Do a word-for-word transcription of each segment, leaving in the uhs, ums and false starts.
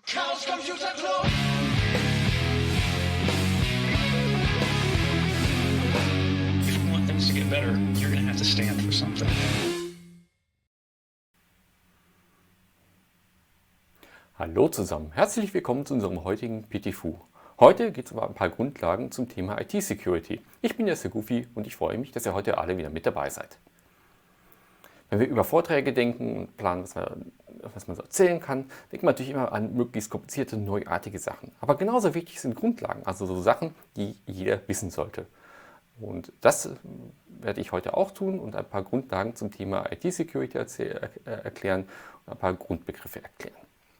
Chaos Computer Club. If you want things to get better, you're going to have to stand for something. Hallo zusammen, herzlich willkommen zu unserem heutigen P T F U. Heute geht es um ein paar Grundlagen zum Thema I T-Security. Ich bin der Segufi und ich freue mich, dass ihr heute alle wieder mit dabei seid. Wenn wir über Vorträge denken und planen, was man, was man so erzählen kann, denkt man natürlich immer an möglichst komplizierte, neuartige Sachen. Aber genauso wichtig sind Grundlagen, also so Sachen, die jeder wissen sollte. Und das werde ich heute auch tun und ein paar Grundlagen zum Thema I T-Security erklären und ein paar Grundbegriffe erklären.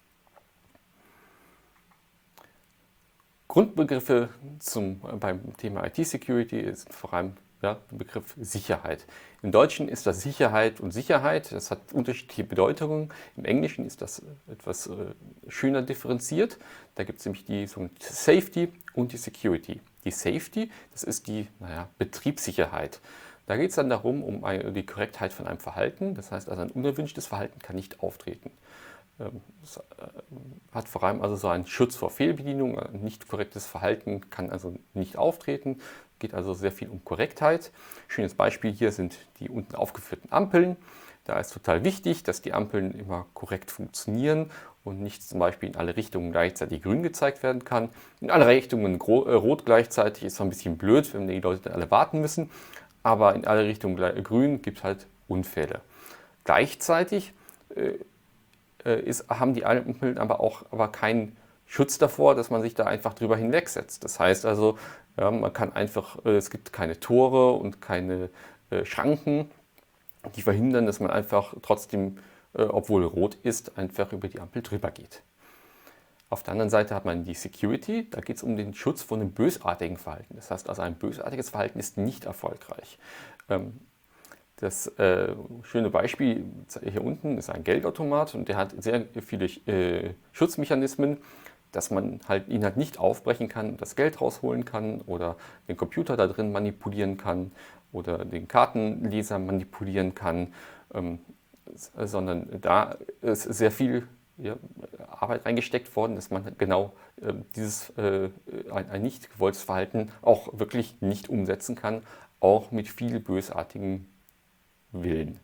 Grundbegriffe zum, beim Thema I T-Security ist vor allem ja, der Begriff Sicherheit. Im Deutschen ist das Sicherheit und Sicherheit, das hat unterschiedliche Bedeutungen. Im Englischen ist das etwas äh, schöner differenziert. Da gibt es nämlich die sogenannte Safety und die Security. Die Safety, das ist die naja, Betriebssicherheit. Da geht es dann darum, um eine, die Korrektheit von einem Verhalten. Das heißt also, ein unerwünschtes Verhalten kann nicht auftreten. Das hat vor allem also so einen Schutz vor Fehlbedienung. Ein nicht korrektes Verhalten kann also nicht auftreten. Geht also sehr viel um Korrektheit. Schönes Beispiel hier sind die unten aufgeführten Ampeln. Da ist total wichtig, dass die Ampeln immer korrekt funktionieren und nicht zum Beispiel in alle Richtungen gleichzeitig grün gezeigt werden kann. In alle Richtungen rot gleichzeitig ist zwar ein bisschen blöd, wenn die Leute alle warten müssen, aber in alle Richtungen grün gibt es halt Unfälle. Gleichzeitig äh, Ist, haben die Ampeln aber auch aber keinen Schutz davor, dass man sich da einfach drüber hinwegsetzt. Das heißt also, ja, man kann einfach, es gibt keine Tore und keine äh, Schranken, die verhindern, dass man einfach trotzdem, äh, obwohl rot ist, einfach über die Ampel drüber geht. Auf der anderen Seite hat man die Security, da geht es um den Schutz vor einem bösartigen Verhalten. Das heißt also, ein bösartiges Verhalten ist nicht erfolgreich. Ähm, Das äh, schöne Beispiel hier unten ist ein Geldautomat und der hat sehr viele äh, Schutzmechanismen, dass man halt ihn halt nicht aufbrechen kann, das Geld rausholen kann oder den Computer da drin manipulieren kann oder den Kartenleser manipulieren kann, ähm, sondern da ist sehr viel ja, Arbeit reingesteckt worden, dass man genau äh, dieses äh, ein, ein nicht gewolltes Verhalten auch wirklich nicht umsetzen kann, auch mit viel bösartigen Willen.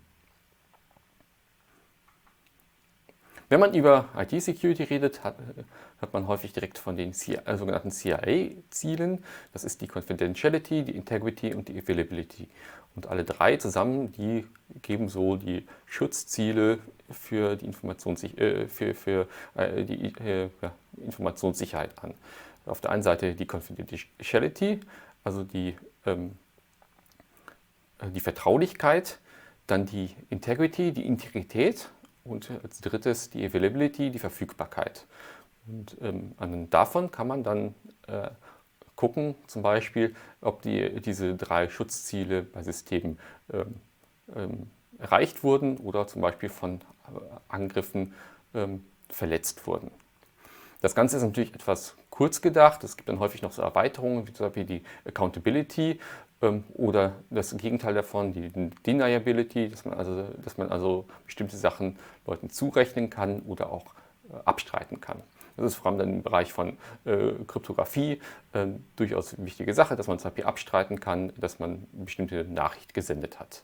Wenn man über I T-Security redet, hat, hat man häufig direkt von den C, äh, sogenannten C I A-Zielen. Das ist die Confidentiality, die Integrity und die Availability. Und alle drei zusammen, die geben so die Schutzziele für die, Informationssich äh, für, für, äh, die äh, ja, Informationssicherheit an. Auf der einen Seite die Confidentiality, also die, ähm, die Vertraulichkeit. Dann die Integrity, die Integrität und als drittes die Availability, die Verfügbarkeit. Und ähm, an davon kann man dann äh, gucken, zum Beispiel, ob die, diese drei Schutzziele bei Systemen ähm, ähm, erreicht wurden oder zum Beispiel von Angriffen ähm, verletzt wurden. Das Ganze ist natürlich etwas kurz gedacht. Es gibt dann häufig noch so Erweiterungen, wie zum Beispiel die Accountability ähm, oder das Gegenteil davon, die Deniability, dass man also, dass man also bestimmte Sachen Leuten zurechnen kann oder auch äh, abstreiten kann. Das ist vor allem dann im Bereich von äh, Kryptographie äh, durchaus eine wichtige Sache, dass man zum Beispiel abstreiten kann, dass man eine bestimmte Nachricht gesendet hat.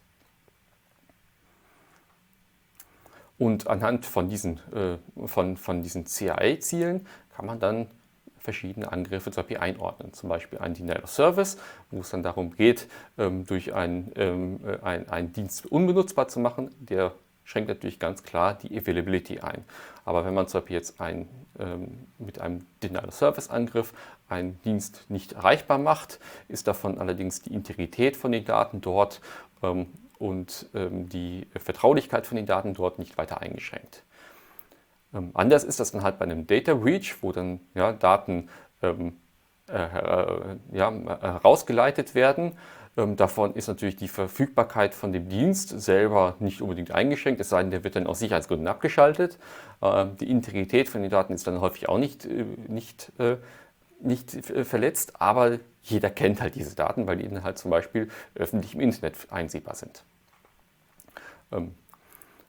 Und anhand von diesen, äh, von, von diesen C I A-Zielen kann man dann verschiedene Angriffe zum Beispiel einordnen. Zum Beispiel ein Denial of Service, wo es dann darum geht, ähm, durch einen, ähm, ein, einen Dienst unbenutzbar zu machen. Der schränkt natürlich ganz klar die Availability ein. Aber wenn man zum Beispiel jetzt ein, ähm, mit einem Denial of Service Angriff einen Dienst nicht erreichbar macht, ist davon allerdings die Integrität von den Daten dort ähm, und ähm, die Vertraulichkeit von den Daten dort nicht weiter eingeschränkt. Ähm, anders ist das dann halt bei einem Data Breach, wo dann ja, Daten ähm, äh, äh, ja, herausgeleitet werden. Ähm, davon ist natürlich die Verfügbarkeit von dem Dienst selber nicht unbedingt eingeschränkt, es sei denn, der wird dann aus Sicherheitsgründen abgeschaltet. Ähm, die Integrität von den Daten ist dann häufig auch nicht, äh, nicht, äh, nicht äh, verletzt, aber jeder kennt halt diese Daten, weil die dann halt zum Beispiel öffentlich im Internet einsehbar sind. Ähm,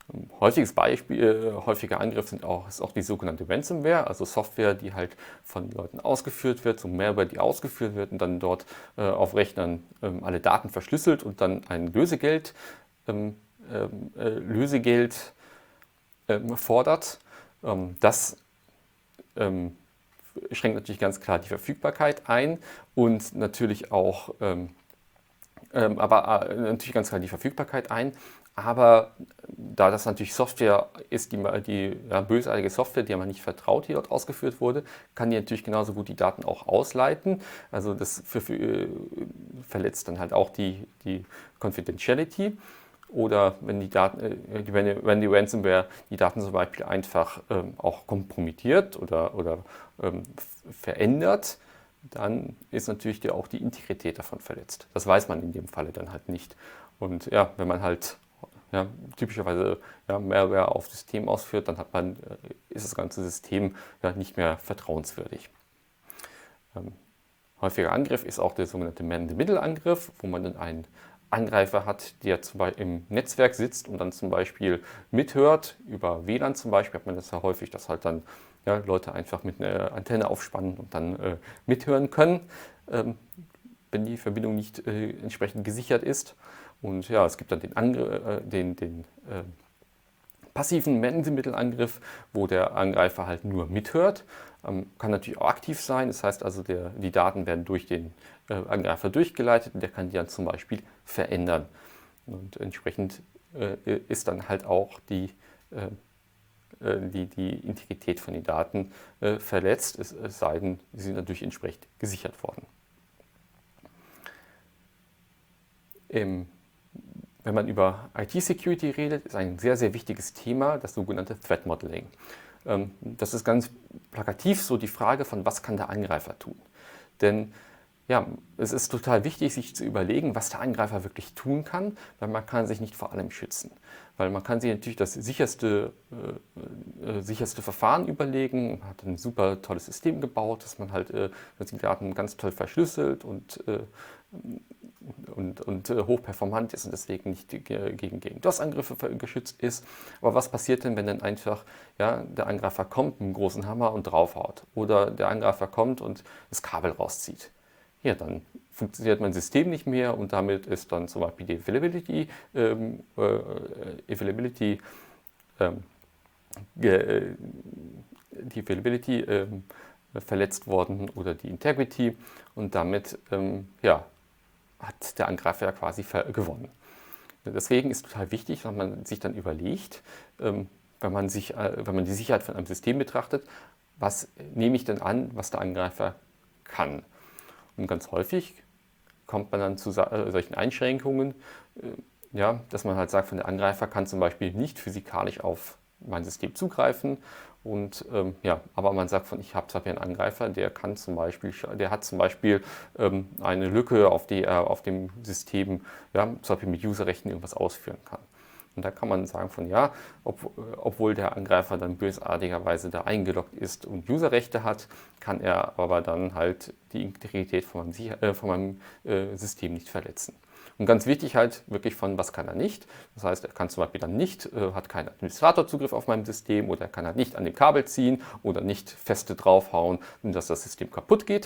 Ein häufiges Beispiel, äh, häufiger Angriff sind auch, ist auch die sogenannte Ransomware, also Software, die halt von Leuten ausgeführt wird, so Malware, die ausgeführt wird und dann dort äh, auf Rechnern ähm, alle Daten verschlüsselt und dann ein Lösegeld, ähm, ähm, äh, Lösegeld ähm, fordert. Ähm, das ähm, schränkt natürlich ganz klar die Verfügbarkeit ein und natürlich auch, ähm, ähm, aber äh, natürlich ganz klar die Verfügbarkeit ein. Aber da das natürlich Software ist, die, die ja, bösartige Software, der man nicht vertraut, die dort ausgeführt wurde, kann die natürlich genauso gut die Daten auch ausleiten. Also das für, für, äh, verletzt dann halt auch die, die Confidentiality. Oder wenn die, Daten, äh, wenn, die, wenn die Ransomware die Daten zum Beispiel einfach ähm, auch kompromittiert oder, oder ähm, verändert, dann ist natürlich die, auch die Integrität davon verletzt. Das weiß man in dem Falle dann halt nicht. Und ja, wenn man halt ja, typischerweise ja, Malware auf System ausführt, dann hat man, ist das ganze System ja, nicht mehr vertrauenswürdig. Ähm, häufiger Angriff ist auch der sogenannte Man-in-the-Middle-Angriff, wo man dann einen Angreifer hat, der zum Beispiel im Netzwerk sitzt und dann zum Beispiel mithört, über W L A N zum Beispiel hat man das ja häufig, dass halt dann ja, Leute einfach mit einer Antenne aufspannen und dann äh, mithören können, ähm, wenn die Verbindung nicht äh, entsprechend gesichert ist. Und ja, es gibt dann den, Angr äh, den, den äh, passiven Man-in-the-Middle-Angriff, wo der Angreifer halt nur mithört. Ähm, kann natürlich auch aktiv sein, das heißt also, der, die Daten werden durch den äh, Angreifer durchgeleitet und der kann die dann zum Beispiel verändern. Und entsprechend äh, ist dann halt auch die, äh, die, die Integrität von den Daten äh, verletzt, es, es sei denn, sie sind natürlich entsprechend gesichert worden. Im Wenn man über I T-Security redet, ist ein sehr, sehr wichtiges Thema das sogenannte Threat Modeling. Das ist ganz plakativ so die Frage von, was kann der Angreifer tun? Denn ja, es ist total wichtig, sich zu überlegen, was der Angreifer wirklich tun kann, weil man kann sich nicht vor allem schützen. Weil man kann sich natürlich das sicherste, äh, äh, sicherste Verfahren überlegen, man hat ein super tolles System gebaut, dass man halt äh, dass die Daten ganz toll verschlüsselt und äh, und, und äh, hochperformant ist und deswegen nicht gegen, gegen DOS-Angriffe geschützt ist. Aber was passiert denn, wenn dann einfach ja, der Angreifer kommt mit einem großen Hammer und draufhaut? Oder der Angreifer kommt und das Kabel rauszieht? Ja, dann funktioniert mein System nicht mehr und damit ist dann zum Beispiel die Availability, ähm, äh, Availability, ähm, äh, die Availability ähm, verletzt worden oder die Integrity und damit ähm, ja, hat der Angreifer ja quasi gewonnen. Deswegen ist total wichtig, wenn man sich dann überlegt, ähm, wenn, man sich, äh, wenn man die Sicherheit von einem System betrachtet, was nehme ich denn an, was der Angreifer kann. Und ganz häufig kommt man dann zu äh, solchen Einschränkungen, äh, ja, dass man halt sagt, von der Angreifer kann zum Beispiel nicht physikalisch auf mein System zugreifen. Und ähm, ja, aber man sagt von, ich habe zwar einen Angreifer, der kann zum Beispiel, der hat zum Beispiel ähm, eine Lücke, auf die er auf dem System, ja, zum Beispiel mit Userrechten irgendwas ausführen kann. Und da kann man sagen von ja, ob, obwohl der Angreifer dann bösartigerweise da eingeloggt ist und Userrechte hat, kann er aber dann halt die Integrität von meinem, Sicher äh, von meinem äh, System nicht verletzen. Und ganz wichtig halt wirklich von, was kann er nicht. Das heißt, er kann zum Beispiel dann nicht, äh, hat keinen Administratorzugriff auf meinem System oder er kann halt nicht an dem Kabel ziehen oder nicht feste draufhauen, dass das System kaputt geht.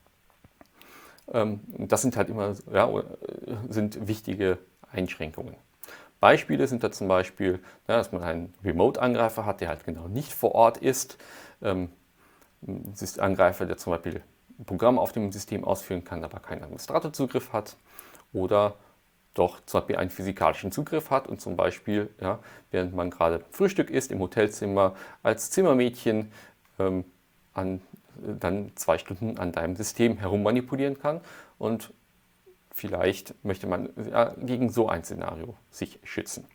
Ähm, das sind halt immer ja, sind wichtige Einschränkungen. Beispiele sind da zum Beispiel, ja, dass man einen Remote-Angreifer hat, der halt genau nicht vor Ort ist. Ähm, das ist ein Angreifer, der zum Beispiel ein Programm auf dem System ausführen kann, aber keinen Administratorzugriff hat. Oder doch zum Beispiel einen physikalischen Zugriff hat und zum Beispiel, ja, während man gerade Frühstück isst im Hotelzimmer, als Zimmermädchen ähm, an, dann zwei Stunden an deinem System herummanipulieren kann. Und vielleicht möchte man ja, gegen so ein Szenario sich schützen.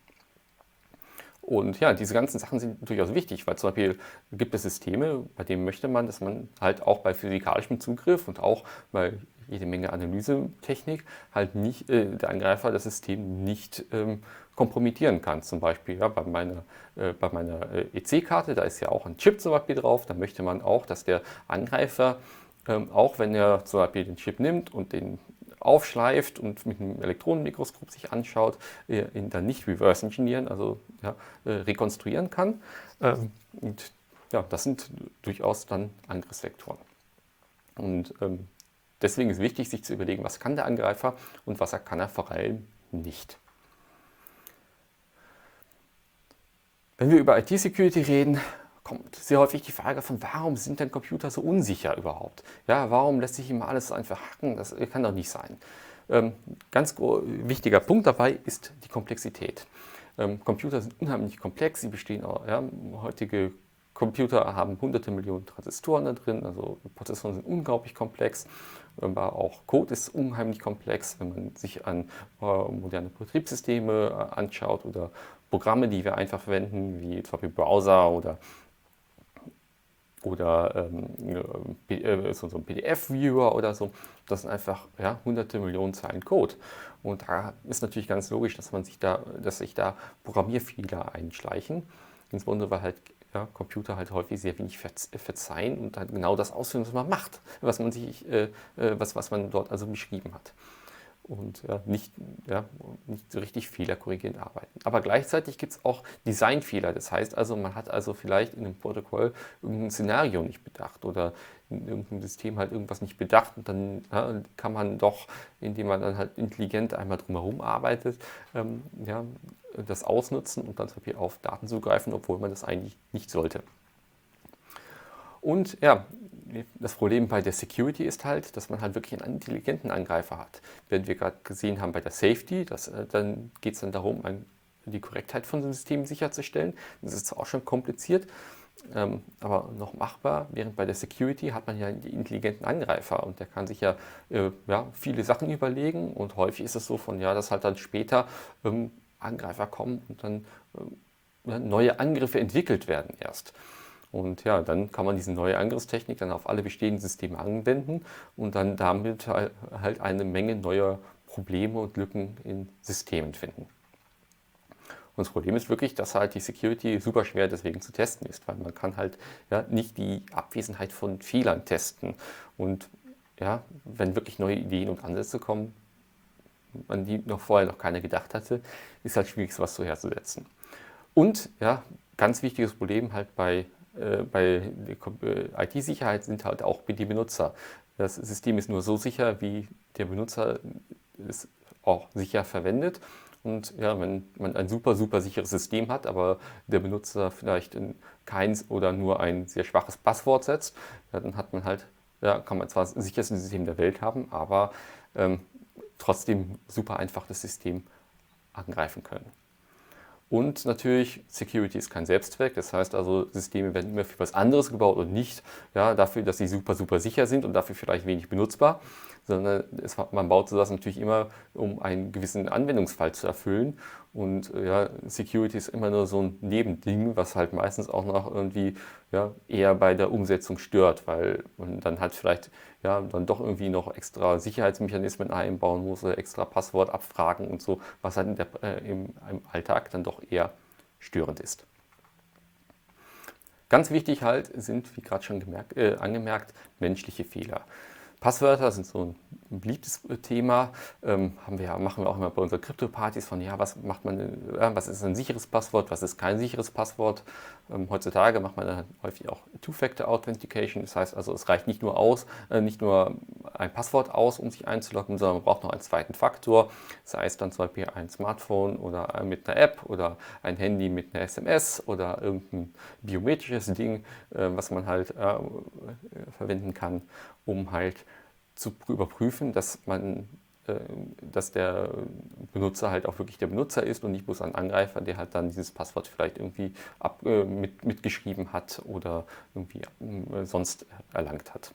Und ja, diese ganzen Sachen sind durchaus wichtig, weil zum Beispiel gibt es Systeme, bei denen möchte man, dass man halt auch bei physikalischem Zugriff und auch bei jede Menge Analysetechnik halt nicht, äh, der Angreifer das System nicht ähm, kompromittieren kann. Zum Beispiel ja, bei meiner, äh, bei meiner äh, E C-Karte, da ist ja auch ein Chip zum Beispiel drauf, da möchte man auch, dass der Angreifer, ähm, auch wenn er zum Beispiel den Chip nimmt und den aufschleift und mit einem Elektronenmikroskop sich anschaut, äh, ihn dann nicht reverse engineeren, also ja, äh, rekonstruieren kann. Ähm, und ja, das sind durchaus dann Angriffsvektoren. Und ähm, deswegen ist wichtig, sich zu überlegen, was kann der Angreifer und was er kann er vor allem nicht. Wenn wir über I T-Security reden, kommt sehr häufig die Frage von, warum sind denn Computer so unsicher überhaupt? Ja, warum lässt sich immer alles einfach hacken? Das kann doch nicht sein. Ähm, ganz wichtiger Punkt dabei ist die Komplexität. Ähm, Computer sind unheimlich komplex, sie bestehen auch, ja, heutige Computer haben hunderte Millionen Transistoren da drin, also Prozessoren sind unglaublich komplex, aber auch Code ist unheimlich komplex, wenn man sich an äh, moderne Betriebssysteme äh, anschaut oder Programme, die wir einfach verwenden, wie zum Beispiel Browser oder, oder ähm, äh, so, so ein P D F-Viewer oder so. Das sind einfach ja, hunderte Millionen Zeilen Code. Und da ist natürlich ganz logisch, dass man sich da, dass sich da Programmierfehler einschleichen, insbesondere weil halt ja, Computer halt häufig sehr wenig verzeihen und halt genau das ausführen, was man macht, was man sich, äh, was, was man dort also beschrieben hat. Und ja, nicht, ja, nicht so richtig fehlerkorrigierend arbeiten. Aber gleichzeitig gibt es auch Designfehler. Das heißt also, man hat also vielleicht in einem Protokoll irgendein Szenario nicht bedacht oder in irgendeinem System halt irgendwas nicht bedacht und dann ja, kann man doch, indem man dann halt intelligent einmal drumherum arbeitet, ähm, ja, das ausnutzen und dann zum Beispiel auf Daten zugreifen, obwohl man das eigentlich nicht sollte. Und ja, das Problem bei der Security ist halt, dass man halt wirklich einen intelligenten Angreifer hat. Wenn wir gerade gesehen haben bei der Safety, das, äh, dann geht es dann darum, ein, die Korrektheit von Systemen sicherzustellen. Das ist zwar auch schon kompliziert, ähm, aber noch machbar. Während bei der Security hat man ja einen intelligenten Angreifer und der kann sich ja, äh, ja viele Sachen überlegen und häufig ist es so von, ja, dass halt dann später ähm, Angreifer kommen und dann ähm, neue Angriffe entwickelt werden erst. Und ja, dann kann man diese neue Angriffstechnik dann auf alle bestehenden Systeme anwenden und dann damit halt eine Menge neuer Probleme und Lücken in Systemen finden. Und das Problem ist wirklich, dass halt die Security super schwer deswegen zu testen ist, weil man kann halt ja, nicht die Abwesenheit von Fehlern testen. Und ja, wenn wirklich neue Ideen und Ansätze kommen, an die noch vorher noch keiner gedacht hatte, ist halt schwierig, sowas zu herzusetzen. Und ja, ganz wichtiges Problem halt bei bei I T-Sicherheit sind halt auch die Benutzer. Das System ist nur so sicher, wie der Benutzer es auch sicher verwendet. Und ja, wenn man ein super, super sicheres System hat, aber der Benutzer vielleicht keins oder nur ein sehr schwaches Passwort setzt, ja, dann hat man halt, ja, kann man zwar das sicherste System der Welt haben, aber ähm, trotzdem super einfach das System angreifen können. Und natürlich, Security ist kein Selbstzweck, das heißt also, Systeme werden immer für was anderes gebaut und nicht ja, dafür, dass sie super, super sicher sind und dafür vielleicht wenig benutzbar, sondern es, man baut sowas natürlich immer, um einen gewissen Anwendungsfall zu erfüllen. Und ja, Security ist immer nur so ein Nebending, was halt meistens auch noch irgendwie ja, eher bei der Umsetzung stört, weil man dann halt vielleicht ja, dann doch irgendwie noch extra Sicherheitsmechanismen einbauen muss oder extra Passwort abfragen und so, was halt in der, äh, im, im Alltag dann doch eher störend ist. Ganz wichtig halt sind, wie gerade schon gemerkt, äh, angemerkt, menschliche Fehler. Passwörter sind so ein beliebtes Thema, ähm, haben wir, machen wir auch immer bei unseren Krypto-Partys von, ja, was macht man, äh, was ist ein sicheres Passwort, was ist kein sicheres Passwort. Ähm, heutzutage macht man dann häufig auch Two-Factor-Authentication, das heißt also, es reicht nicht nur aus, äh, nicht nur ein Passwort aus, um sich einzuloggen, sondern man braucht noch einen zweiten Faktor, sei es dann zum Beispiel ein Smartphone oder mit einer App oder ein Handy mit einer S M S oder irgendein biometrisches Ding, äh, was man halt äh, verwenden kann, um halt zu überprüfen, dass man, äh, dass der Benutzer halt auch wirklich der Benutzer ist und nicht bloß ein Angreifer, der halt dann dieses Passwort vielleicht irgendwie ab, äh, mit, mitgeschrieben hat oder irgendwie äh, sonst erlangt hat.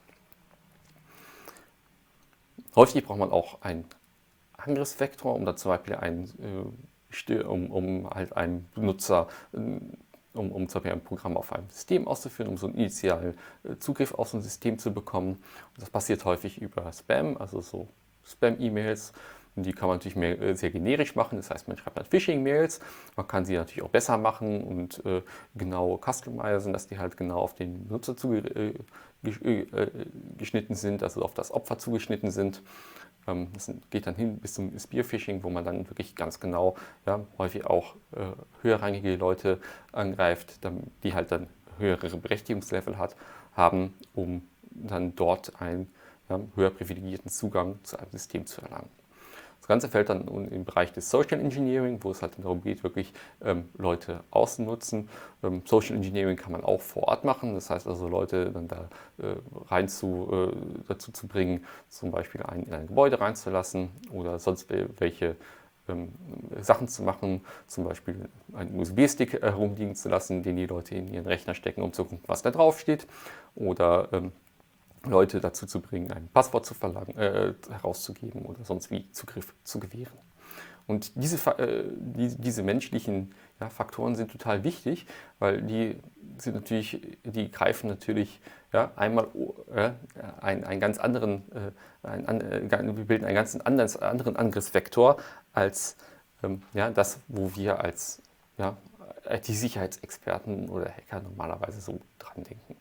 Häufig braucht man auch einen Angriffsvektor, um da zum Beispiel einen, äh, um, um halt einen Benutzer äh, um, um zum Beispiel ein Programm auf einem System auszuführen, um so einen initialen Zugriff auf so ein System zu bekommen. Und das passiert häufig über Spam, also so Spam-E-Mails. Und die kann man natürlich mehr, sehr generisch machen, das heißt, man schreibt dann Phishing-Mails. Man kann sie natürlich auch besser machen und äh, genau customizen, dass die halt genau auf den Benutzer zugeschnitten äh, sind, also auf das Opfer zugeschnitten sind. Ähm, das geht dann hin bis zum Spearphishing, wo man dann wirklich ganz genau, ja, häufig auch äh, höherrangige Leute angreift, die halt dann höhere Berechtigungslevel hat, haben, um dann dort einen, ja, höher privilegierten Zugang zu einem System zu erlangen. Das Ganze fällt dann im Bereich des Social Engineering, wo es halt darum geht, wirklich ähm, Leute auszunutzen. Ähm, Social Engineering kann man auch vor Ort machen, das heißt also Leute dann da äh, rein zu, äh, dazu zu bringen, zum Beispiel ein, in ein Gebäude reinzulassen oder sonst welche ähm, Sachen zu machen, zum Beispiel einen U S B-Stick herumliegen zu lassen, den die Leute in ihren Rechner stecken, um zu gucken, was da drauf steht, oder ähm, Leute dazu zu bringen, ein Passwort zu verlangen, äh, herauszugeben oder sonst wie Zugriff zu gewähren. Und diese, äh, die, diese menschlichen, ja, Faktoren sind total wichtig, weil die sind natürlich, die greifen natürlich, ja, einmal äh, einen, einen ganz anderen, äh, ein, äh, wir bilden einen ganz anderen, anderen Angriffsvektor als ähm, ja, das, wo wir als, ja, I T-Sicherheitsexperten oder Hacker normalerweise so dran denken.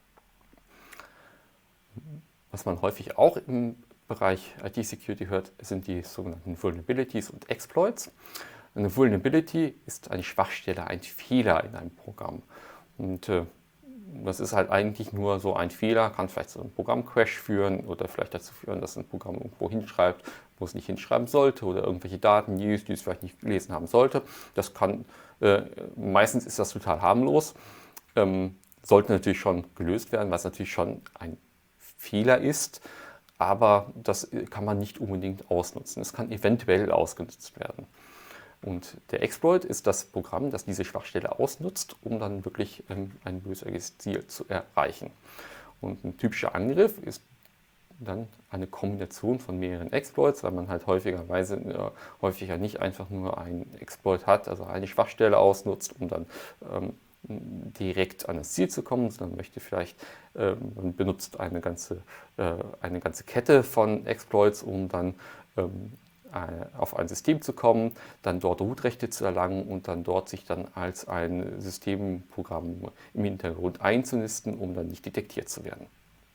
Was man häufig auch im Bereich I T-Security hört, sind die sogenannten Vulnerabilities und Exploits. Eine Vulnerability ist eine Schwachstelle, ein Fehler in einem Programm. Und äh, das ist halt eigentlich nur so ein Fehler, kann vielleicht zu einem Programmcrash führen oder vielleicht dazu führen, dass ein Programm irgendwo hinschreibt, wo es nicht hinschreiben sollte, oder irgendwelche Daten, die es, die es vielleicht nicht gelesen haben sollte. Das kann, äh, meistens ist das total harmlos, ähm, sollte natürlich schon gelöst werden, was natürlich schon ein Fehler ist, aber das kann man nicht unbedingt ausnutzen. Es kann eventuell ausgenutzt werden. Und der Exploit ist das Programm, das diese Schwachstelle ausnutzt, um dann wirklich ähm, ein bösartiges Ziel zu erreichen. Und ein typischer Angriff ist dann eine Kombination von mehreren Exploits, weil man halt häufigerweise äh, häufiger nicht einfach nur einen Exploit hat, also eine Schwachstelle ausnutzt, um dann ähm, direkt an das Ziel zu kommen, sondern möchte vielleicht, äh, man benutzt eine ganze, äh, eine ganze Kette von Exploits, um dann ähm, auf ein System zu kommen, dann dort Root-Rechte zu erlangen und dann dort sich dann als ein Systemprogramm im Hintergrund einzunisten, um dann nicht detektiert zu werden.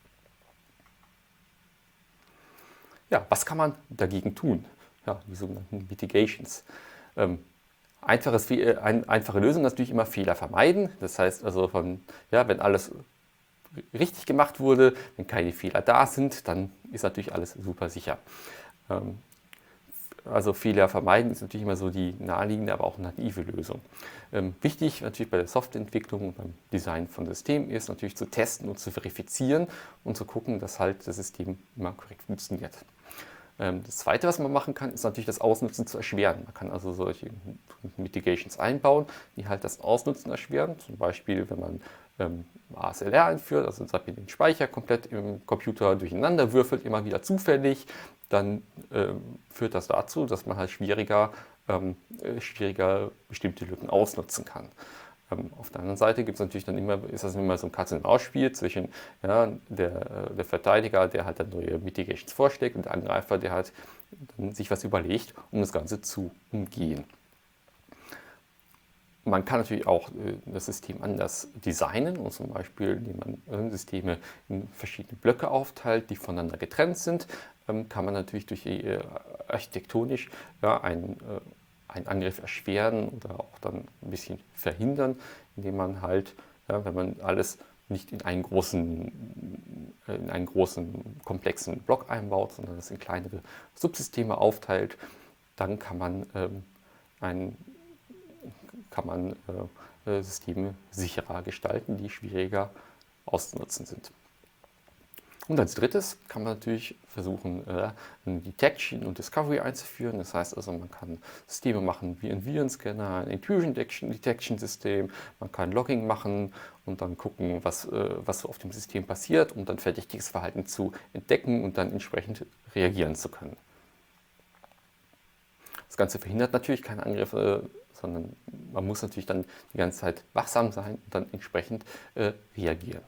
Ja, was kann man dagegen tun? Ja, die sogenannten Mitigations. Ähm, Einfaches, ein, einfache Lösung ist natürlich immer Fehler vermeiden. Das heißt also, von, ja, wenn alles richtig gemacht wurde, wenn keine Fehler da sind, dann ist natürlich alles super sicher. Ähm, also Fehler vermeiden ist natürlich immer so die naheliegende, aber auch naive Lösung. Ähm, wichtig natürlich bei der Softwareentwicklung und beim Design von Systemen ist natürlich zu testen und zu verifizieren und zu gucken, dass halt das System immer korrekt funktioniert. Das Zweite, was man machen kann, ist natürlich das Ausnutzen zu erschweren. Man kann also solche Mitigations einbauen, die halt das Ausnutzen erschweren. Zum Beispiel, wenn man ähm, A S L R einführt, also den Speicher komplett im Computer durcheinander würfelt, immer wieder zufällig, dann ähm, führt das dazu, dass man halt schwieriger, ähm, schwieriger bestimmte Lücken ausnutzen kann. Ähm, auf der anderen Seite gibt es natürlich dann immer, ist das immer so ein Katz-und-Maus-Spiel zwischen, ja, der, der Verteidiger, der halt dann neue Mitigations vorschlägt, und der Angreifer, der halt dann sich was überlegt, um das Ganze zu umgehen. Man kann natürlich auch äh, das System anders designen, und zum Beispiel, indem man äh, Systeme in verschiedene Blöcke aufteilt, die voneinander getrennt sind, ähm, kann man natürlich durch die, äh, architektonisch, ja, ein äh, einen Angriff erschweren oder auch dann ein bisschen verhindern, indem man halt, ja, wenn man alles nicht in einen großen, in einen großen, komplexen Block einbaut, sondern das in kleinere Subsysteme aufteilt, dann kann man, ähm, ein, kann man äh, Systeme sicherer gestalten, die schwieriger auszunutzen sind. Und als drittes kann man natürlich versuchen, äh, ein Detection und Discovery einzuführen. Das heißt also, man kann Systeme machen wie ein Virenscanner, ein Intrusion Detection System, man kann Logging machen und dann gucken, was, äh, was so auf dem System passiert, um dann verdächtiges Verhalten zu entdecken und dann entsprechend reagieren zu können. Das Ganze verhindert natürlich keine Angriffe, sondern man muss natürlich dann die ganze Zeit wachsam sein und dann entsprechend äh, reagieren.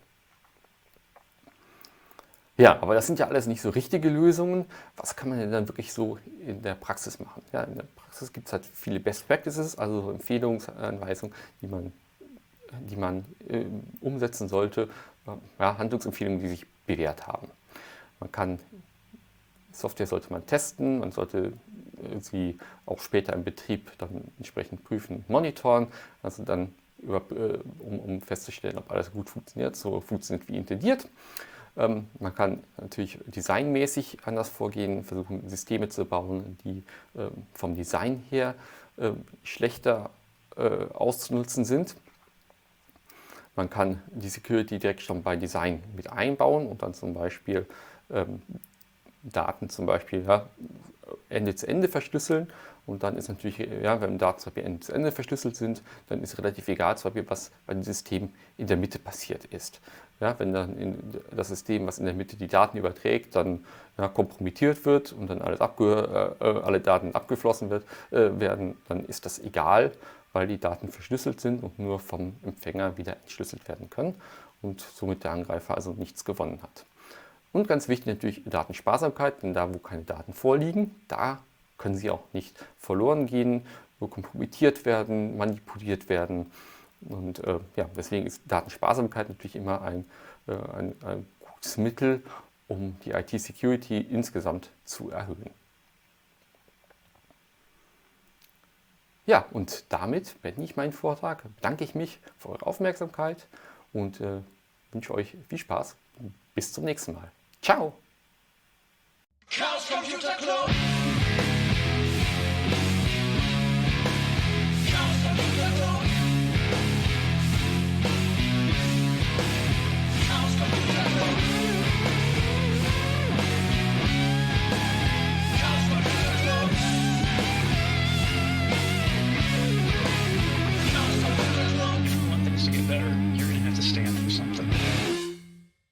Ja, aber das sind ja alles nicht so richtige Lösungen. Was kann man denn dann wirklich so in der Praxis machen? Ja, in der Praxis gibt es halt viele Best Practices, also so Empfehlungsanweisungen, die man, die man äh, umsetzen sollte. Ja, Handlungsempfehlungen, die sich bewährt haben. Man kann Software sollte man testen, man sollte sie auch später im Betrieb dann entsprechend prüfen, monitoren, also dann über, um, um festzustellen, ob alles gut funktioniert, so funktioniert wie intendiert. Ähm, man kann natürlich designmäßig anders vorgehen, versuchen Systeme zu bauen, die äh, vom Design her äh, schlechter äh, auszunutzen sind. Man kann die Security direkt schon bei Design mit einbauen und dann zum Beispiel ähm, Daten zum Beispiel ja, Ende zu Ende verschlüsseln. Und dann ist natürlich, ja, wenn Daten zum Beispiel Ende zu Ende verschlüsselt sind, dann ist relativ egal, zum Beispiel, was bei dem System in der Mitte passiert ist. Ja, wenn dann in das System, was in der Mitte die Daten überträgt, dann ja, kompromittiert wird und dann alles abge, äh, alle Daten abgeflossen wird, äh, werden, dann ist das egal, weil die Daten verschlüsselt sind und nur vom Empfänger wieder entschlüsselt werden können und somit der Angreifer also nichts gewonnen hat. Und ganz wichtig natürlich Datensparsamkeit, denn da, wo keine Daten vorliegen, da können sie auch nicht verloren gehen, nur kompromittiert werden, manipuliert werden. Und äh, ja, deswegen ist Datensparsamkeit natürlich immer ein, äh, ein, ein gutes Mittel, um die I T-Security insgesamt zu erhöhen. Ja, und damit beende ich meinen Vortrag. Bedanke ich mich für eure Aufmerksamkeit und äh, wünsche euch viel Spaß. Bis zum nächsten Mal. Ciao! Chaos Computer Club.